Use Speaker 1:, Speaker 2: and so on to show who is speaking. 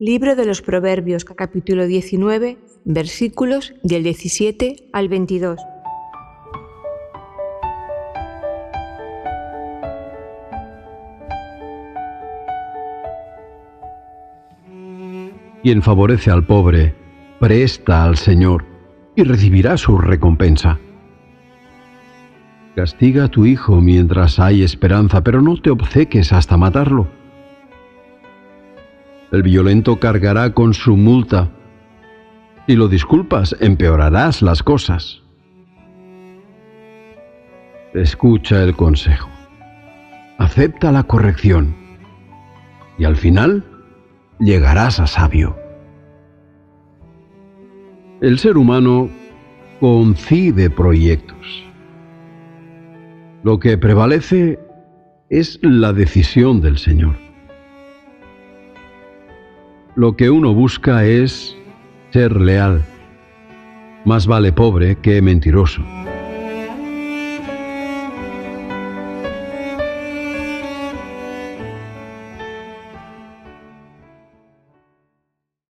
Speaker 1: Libro de los Proverbios, capítulo 19, versículos del 17 al 22.
Speaker 2: Quien favorece al pobre, presta al Señor y recibirá su recompensa. Castiga a tu hijo mientras hay esperanza, pero no te obceques hasta matarlo. El violento cargará con su multa. Si lo disculpas, empeorarás las cosas. Escucha el consejo. Acepta la corrección. Y al final, llegarás a sabio. El ser humano concibe proyectos. Lo que prevalece es la decisión del Señor. Lo que uno busca es ser leal. Más vale pobre que mentiroso.